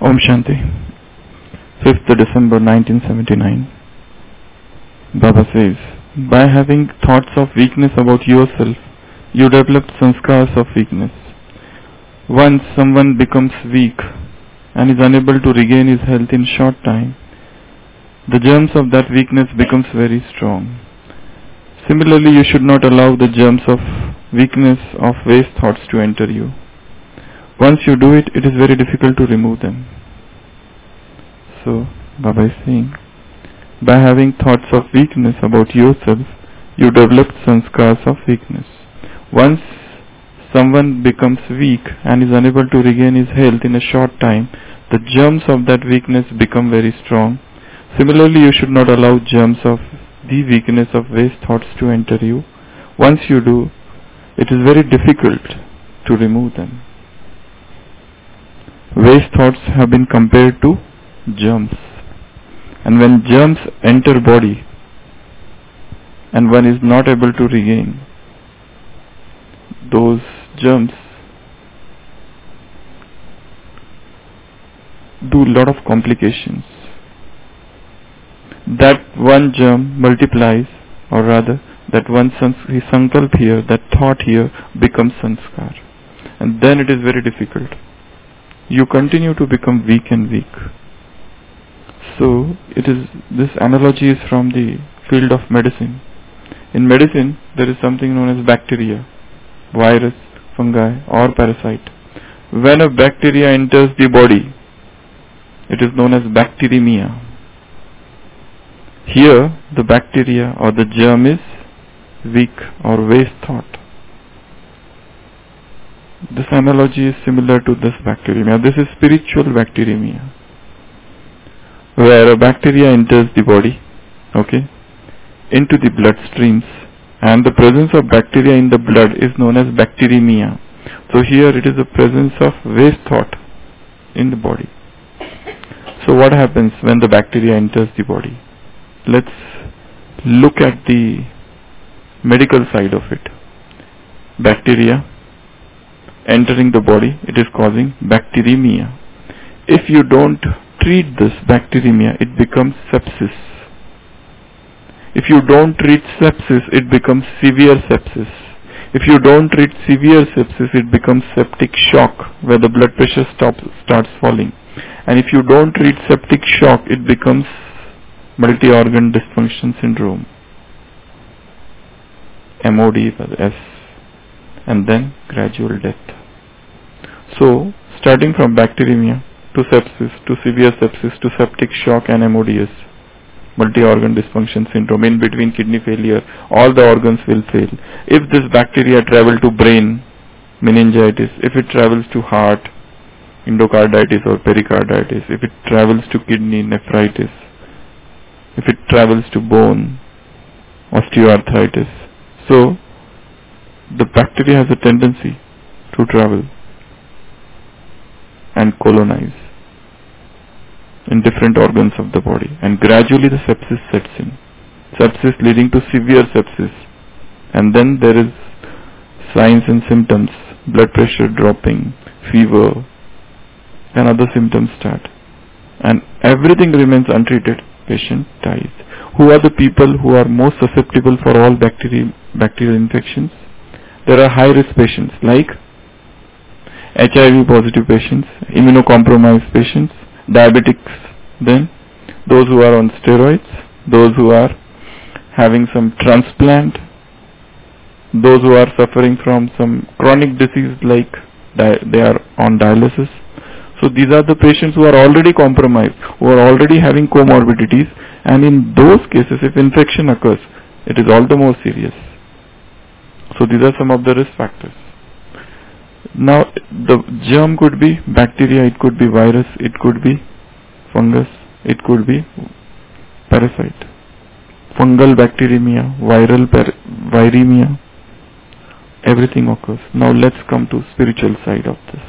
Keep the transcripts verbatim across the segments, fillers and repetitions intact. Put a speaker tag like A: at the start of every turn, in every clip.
A: Om Shanti. fifth December nineteen seventy-nine. Baba says, by having thoughts of weakness about yourself, you develop sanskars of weakness. Once someone becomes weak and is unable to regain his health in short time, the germs of that weakness becomes very strong. Similarly, you should not allow the germs of weakness of waste thoughts to enter you. Once you do it, it is very difficult to remove them. So, Baba is saying, by having thoughts of weakness about yourself, you develop sanskars of weakness. Once someone becomes weak and is unable to regain his health in a short time, the germs of that weakness become very strong. Similarly, you should not allow germs of the weakness of waste thoughts to enter you. Once you do, it is very difficult to remove them. Waste thoughts have been compared to germs. And when germs enter body and one is not able to regain, those germs do a lot of complications. That one germ multiplies, or rather, that one sankalp here, that thought here becomes sanskar. And then it is very difficult. You continue to become weak and weak. So, it is, this analogy is from the field of medicine. In medicine, there is something known as bacteria, virus, fungi, or parasite. When a bacteria enters the body, it is known as bacteremia. Here, the bacteria or the germ is weak or waste thought. This analogy is similar to this bacteremia. This is spiritual bacteremia, where a bacteria enters the body, okay, into the blood streams, and the presence of bacteria in the blood is known as bacteremia. So here it is the presence of waste thought in the body. So what happens when the bacteria enters the body? Let's look at the medical side of it. Bacteria entering the body, it is causing bacteremia. If you don't treat this bacteremia, it becomes sepsis. If you don't treat sepsis, it becomes severe sepsis. If you don't treat severe sepsis, it becomes septic shock, where the blood pressure stops, starts falling. And if you don't treat septic shock, it becomes multi-organ dysfunction syndrome, M O D by the S, and then gradual death. So, starting from bacteremia to sepsis, to severe sepsis, to septic shock and M O D S, multi-organ dysfunction syndrome, in between kidney failure, all the organs will fail. If this bacteria travel to brain, meningitis, if it travels to heart, endocarditis or pericarditis, if it travels to kidney, nephritis, if it travels to bone, osteoarthritis. So, the bacteria has a tendency to travel and colonize in different organs of the body, and gradually the sepsis sets in. Sepsis leading to severe sepsis, and then there is signs and symptoms, blood pressure dropping, fever, and other symptoms start. And everything remains untreated, patient dies. Who are the people who are most susceptible for all bacteri- bacterial infections? There are high risk patients like H I V positive patients, immunocompromised patients, diabetics, then those who are on steroids, those who are having some transplant, those who are suffering from some chronic disease like di- they are on dialysis. So these are the patients who are already compromised, who are already having comorbidities, and in those cases if infection occurs, it is all the more serious. So these are some of the risk factors. Now the germ could be bacteria, it could be virus, it could be fungus, it could be parasite. Fungal bacteremia, viral par- viremia, everything occurs. Now let's come to spiritual side of this.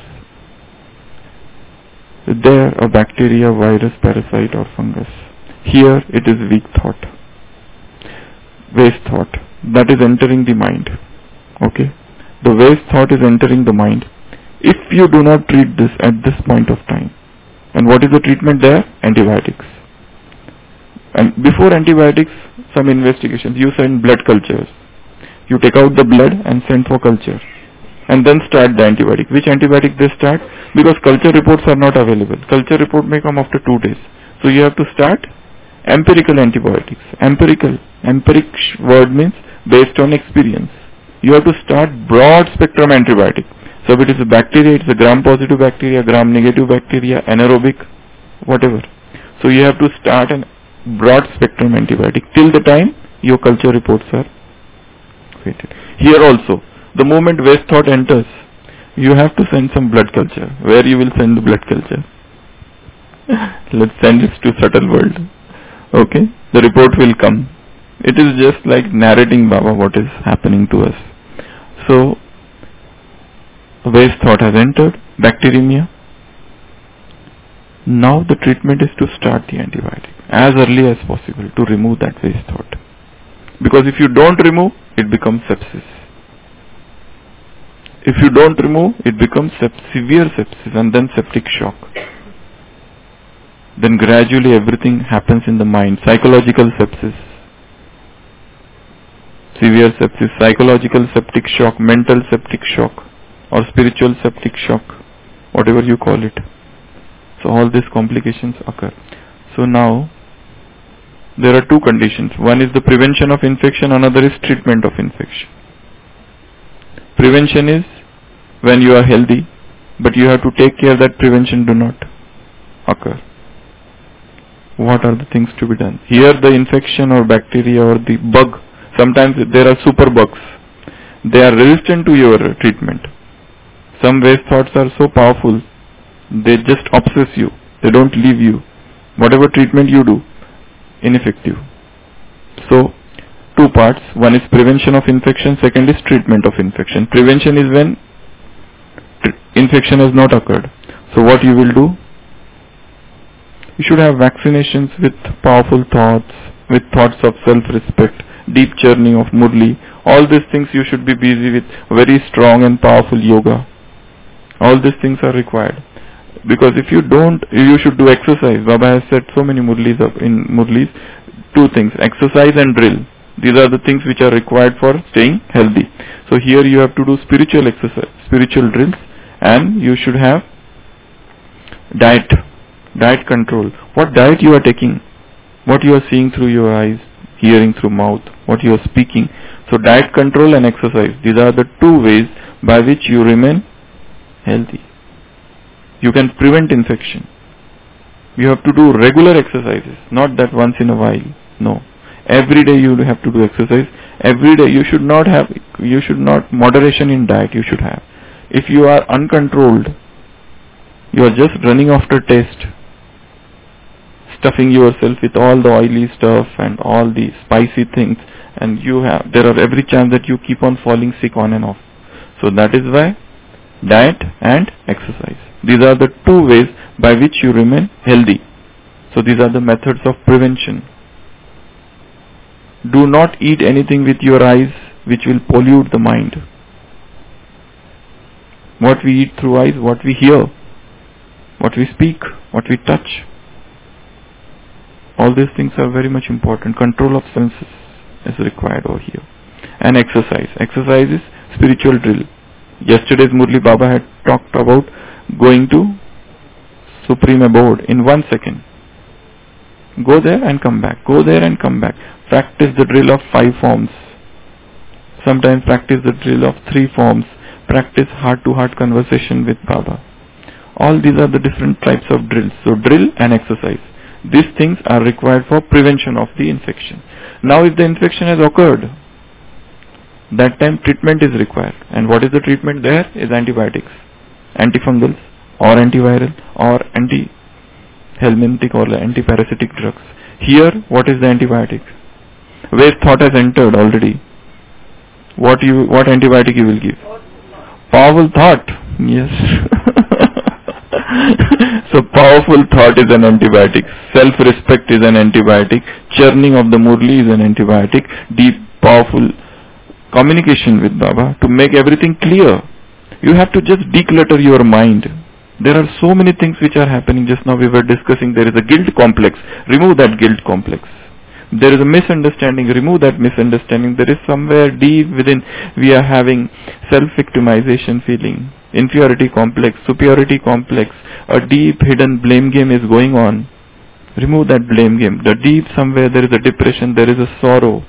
A: There a bacteria, virus, parasite or fungus. Here it is weak thought, waste thought, that is entering the mind. Okay, the waste thought is entering the mind. If you do not treat this at this point of time, And what is the treatment there? Antibiotics. And before antibiotics, some investigations. You send blood cultures. You take out the blood and send for culture. And then start the antibiotic. Which antibiotic they start? Because culture reports are not available. Culture report may come after two days. So you have to start empirical antibiotics. Empirical. Empiric word means based on experience. You have to start broad spectrum antibiotic. So if it is a bacteria, it's a gram-positive bacteria, gram-negative bacteria, anaerobic, whatever. So you have to start a broad spectrum antibiotic till the time your culture reports are created. Here also, the moment waste thought enters, you have to send some blood culture. Where you will send the blood culture? Let's send it to subtle world. Okay, the report will come. It is just like narrating Baba what is happening to us. So, waste thought has entered, bacteremia. Now the treatment is to start the antibiotic as early as possible to remove that waste thought. Because if you don't remove, it becomes sepsis. If you don't remove, it becomes sep- severe sepsis and then septic shock. Then gradually everything happens in the mind. Psychological sepsis, severe sepsis, psychological septic shock, mental septic shock, or spiritual septic shock, whatever you call it. So all these complications occur. So now there are two conditions. One is the prevention of infection, another is treatment of infection. Prevention is when you are healthy, but you have to take care that prevention do not occur. What are the things to be done? Here the infection or bacteria or the bug, sometimes there are super bugs. They are resistant to your treatment. Some waste thoughts are so powerful, they just obsess you. They don't leave you. Whatever treatment you do, ineffective. So, two parts. One is prevention of infection, second is treatment of infection. Prevention is when infection has not occurred. So what you will do? You should have vaccinations with powerful thoughts, with thoughts of self-respect, deep churning of Murli. All these things you should be busy with, very strong and powerful yoga. All these things are required. Because if you don't, you should do exercise. Baba has said so many Murlis in Murlis. Two things, exercise and drill. These are the things which are required for staying healthy. So here you have to do spiritual exercise, spiritual drills, and you should have diet, diet control. What diet you are taking, what you are seeing through your eyes, hearing through mouth, what you are speaking. So diet control and exercise. These are the two ways by which you remain healthy. You can prevent infection. You have to do regular exercises, not that once in a while. No. Every day you have to do exercise. Every day you should not have, you should not, moderation in diet you should have. If you are uncontrolled, you are just running after taste, stuffing yourself with all the oily stuff and all the spicy things, and you have, there are every chance that you keep on falling sick on and off. So that is why diet and exercise. These are the two ways by which you remain healthy. So these are the methods of prevention. Do not eat anything with your eyes which will pollute the mind. What we eat through eyes, what we hear, what we speak, what we touch. All these things are very much important. Control of senses is required over here. And exercise. Exercise is spiritual drill. Yesterday's Murli Baba had talked about going to Supreme Abode in one second. Go there and come back. Go there and come back. Practice the drill of five forms. Sometimes practice the drill of three forms. Practice heart-to-heart conversation with Baba. All these are the different types of drills. So drill and exercise. These things are required for prevention of the infection. Now if the infection has occurred, that time treatment is required. And what is the treatment there? Is antibiotics. Antifungals or antiviral or anti-helminthic or anti-parasitic drugs. Here, what is the antibiotic? Waste thought has entered already. What you, what antibiotic you will give? Powerful thought. Yes. So powerful thought is an antibiotic. Self-respect is an antibiotic. Churning of the Murli is an antibiotic. Deep, powerful communication with Baba to make everything clear. You have to just declutter your mind. There are so many things which are happening. Just now we were discussing there is a guilt complex. Remove that guilt complex. There is a misunderstanding. Remove that misunderstanding. There is somewhere deep within we are having self-victimization feeling, inferiority complex, superiority complex. A deep hidden blame game is going on. Remove that blame game. The deep somewhere there is a depression, there is a sorrow.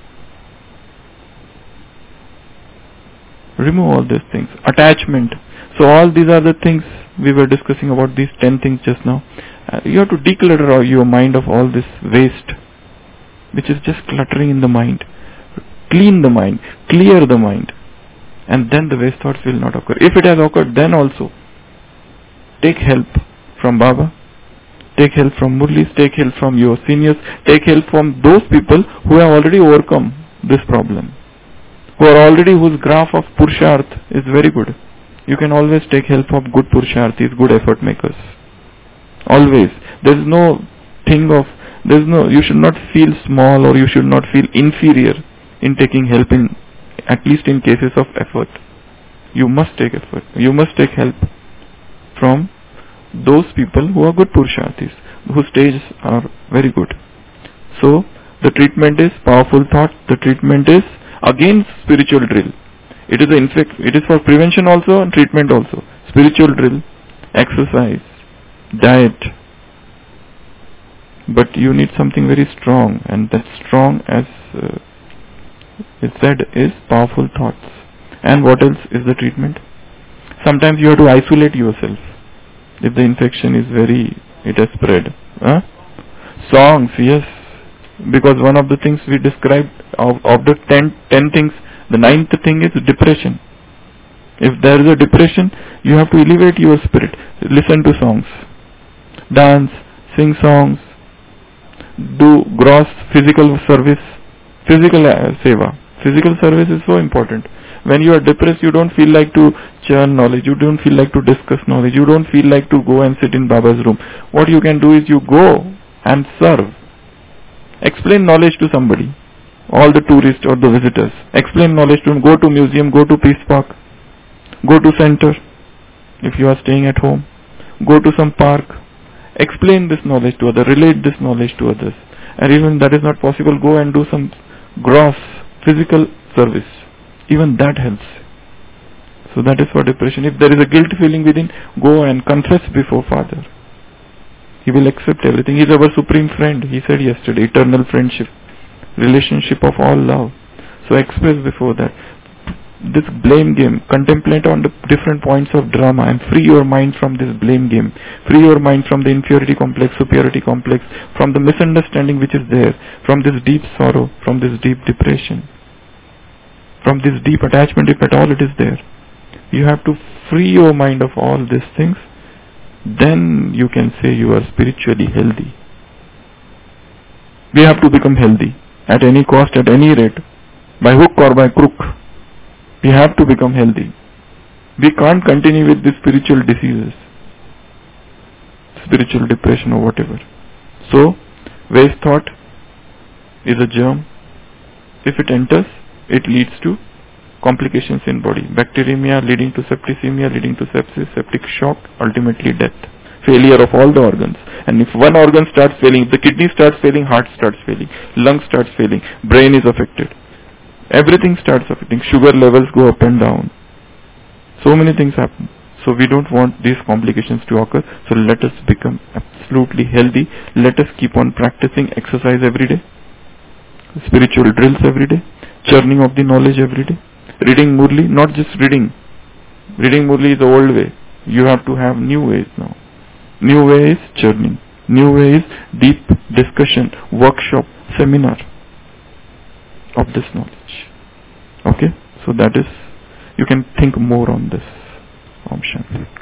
A: Remove all these things. Attachment. So all these are the things we were discussing about, these ten things just now. Uh, you have to declutter your mind of all this waste, which is just cluttering in the mind. Clean the mind. Clear the mind. And then the waste thoughts will not occur. If it has occurred, then also take help from Baba. Take help from Murlis. Take help from your seniors. Take help from those people who have already overcome this problem. Who are already, whose graph of Purusharth is very good. You can always take help of good Purusharthis, good effort makers. Always. There is no thing of, there is no, you should not feel small or you should not feel inferior in taking help in, at least in cases of effort. You must take effort. You must take help from those people who are good Purusharthis, whose stages are very good. So, the treatment is powerful thought. The treatment is again spiritual drill. It is a infect, it is for prevention also and treatment also. Spiritual drill, exercise, diet. But you need something very strong, and that strong, as uh, it said, is powerful thoughts. And what else is the treatment? Sometimes you have to isolate yourself if the infection is very, it has spread. Huh? Songs, yes. Because one of the things we described of, of the ten, ten things, the ninth thing is depression. If there is a depression, you have to elevate your spirit. Listen to songs. Dance, sing songs, do gross physical service, physical uh, seva. Physical service is so important. When you are depressed, you don't feel like to churn knowledge, you don't feel like to discuss knowledge, you don't feel like to go and sit in Baba's room. What you can do is you go and serve. Explain knowledge to somebody. All the tourists or the visitors. Explain knowledge to them. Go to museum, go to Peace Park, go to center if you are staying at home. Go to some park. Explain this knowledge to others. Relate this knowledge to others. And even that is not possible, go and do some gross physical service. Even that helps. So that is for depression. If there is a guilt feeling within, go and confess before Father. He will accept everything. He is our supreme friend. He said yesterday, eternal friendship. Relationship of all love. So express before that. This blame game, contemplate on the different points of drama and free your mind from this blame game. Free your mind from the inferiority complex, superiority complex, from the misunderstanding which is there, from this deep sorrow, from this deep depression, from this deep attachment, if at all it is there. You have to free your mind of all these things. Then you can say you are spiritually healthy. We have to become healthy. At any cost, at any rate, by hook or by crook, we have to become healthy. We can't continue with these spiritual diseases, spiritual depression or whatever. So, waste thought is a germ. If it enters, it leads to complications in body. Bacteremia leading to septicemia, leading to sepsis, septic shock, ultimately death. Failure of all the organs. And if one organ starts failing, if the kidney starts failing, heart starts failing, lung starts failing, brain is affected. Everything starts affecting. Sugar levels go up and down. So many things happen. So we don't want these complications to occur. So let us become absolutely healthy. Let us keep on practicing exercise every day. Spiritual drills every day. Churning of the knowledge every day. Reading Murli, not just reading. Reading Murli is the old way. You have to have new ways now. New way is churning. New way is deep discussion, workshop, seminar of this knowledge. Okay? So that is, you can think more on this. Om Shanti.